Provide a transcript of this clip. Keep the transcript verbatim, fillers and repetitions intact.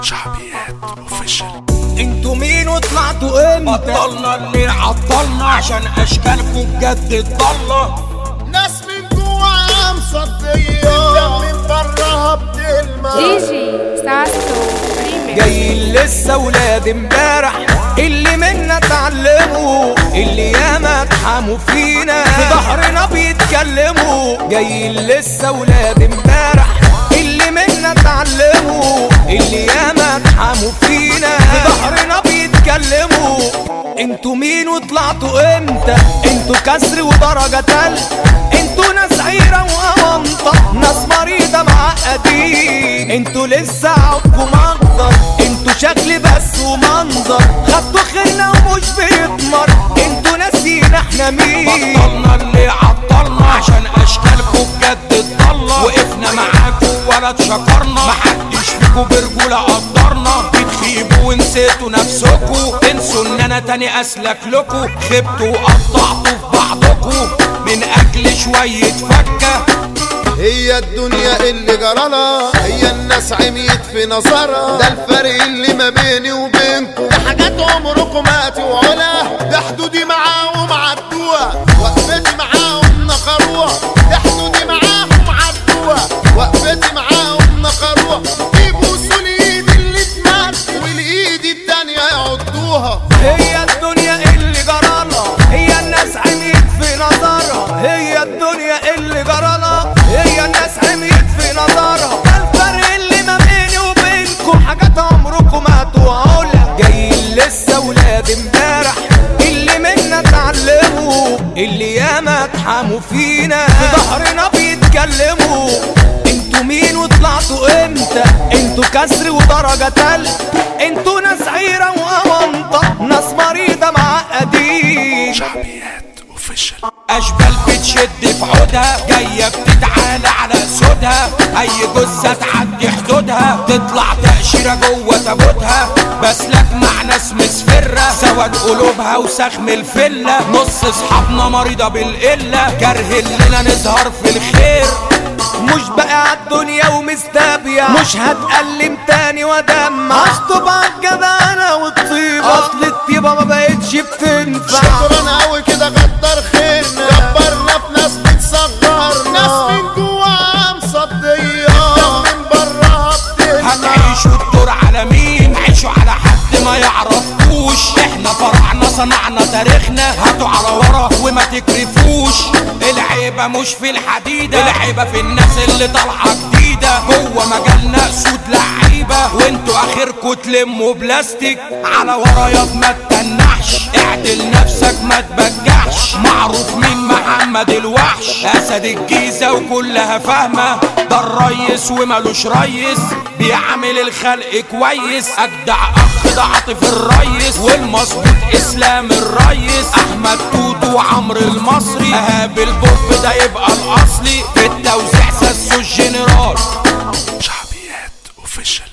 شعبيات اوفيشال. انتوا مين وطلعتوا امتى؟ بطلنا اللي عطلنا عشان اشكالكوا بجد اتضلة. ناس من جواها مصدية من براها بتلمع. دي جي ساسو ريميكس. جايين لسه ولاد امبارح اللي منا اتعلموا، اللي ياما اتحاموا فينا في ظهرنا بيتكلموا. جايين لسه ولاد امبارح اللي منا اتعلموا، اللي ياما اتحاموا فينا في ظهرنا بيتكلموا. انتوا مين وطلعتوا امتى؟ انتوا كسر ودرجة تل، انتوا ناس عيرة وأونطة، ناس مريضة معقدين. انتوا لسه عودكم اخضر، انتوا شكل بس ومنظر، خدتوا خيرنا ومش بيتمر، انتوا ناسين احنا مين. بطلنا اللي عطلنا عشان اشكالكوا بجد اتضلة. وقفنا معاكوا ولا اتشكرنا، محدش فيكوا برجولة قدرنا. بتخيبوا ونسيتوا نفسكوا، تنسوا ان انا تاني اسلك لكوا. خبتوا وقطعتوا في بعضكوا من اجل شوية فكة. هي الدنيا اللي جرالها، هي الناس عميت في نظرها. ده الفرق اللي ما بيني وبينكم، ده حاجات عمركم ما هتوعوها. ده حدودي معاهم عدوها، وقفتي معاهم نخروها. ده حدودي معاهم عدوها، وقفتي معاهم نخروها. يبوسوا الايد اللي اتمد والايد التانية يعضوها. هي الدنيا اللي جرالها، هي الناس عميت في نظرها. هي الدنيا اللي جرالها، هي الناس عميت في نظرها. الفرق اللي ما بيني وبينكم حاجات عمركم ما هتوعوها. جايين لسه ولاد امبارح اللي منا اتعلموا، اللي ياما اتحاموا فينا في ظهرنا بيتكلموا. انتوا مين وطلعتوا امتى؟ انتوا كسر ودرجة تل، انتوا ناس عيرة وأونطة، ناس مريضة معقدين. شعبيات اوفيشال. اشبال بتشد في عودها، جاية بتتعالى على سودها. اي جثة تعدي حدودها، تطلع تأشيرة جوه تابوتها. بسلك مع ناس مسفرة، سواد قلوبها وسخم الفلة. نص اصحابنا مريضة بالقلة، كارهين لنا نظهر في الخير. مش بقى عالدنيا ومستابية، مش هتألم تاني ودمع. هشطب عالجدعنة والطيبة، اصل الطيبة ما بقتش بتنفع. شكرا اوي كده غدر خيرنا، كبرنا في ناس بتصغرنا. ناس من جواها مصدية من براها بتلمع. هتعيشوا الدور على مين؟ عيشوا على حد ما يعرفوش. احنا فرعنا صنعنا تاريخنا، هاتوا على ورا وما تكرفوش. العيبة مش في الحديدة، العيبة في الناس اللي طالعة جديدة. جوه مجالنا سود لعيبة، وانتوا اخركوا تلموا بلاستيك. على ورا ياض ما تتنحش، اعدل نفسك ما تبجحش. معروف مين محمد الوحش، اسد الجيزة وكلها فاهمة. ده الريس ومالوش ريس، بيعامل الخلق كويس. اجدع اخ ده عاطف الريس، والمظبوط اسلام الريس. احمد توتو وعمرو المصري، اهاب البوب ده يبقى الاصلي. في التوزيع ساسو الجنرال. شعبيات اوفيشال.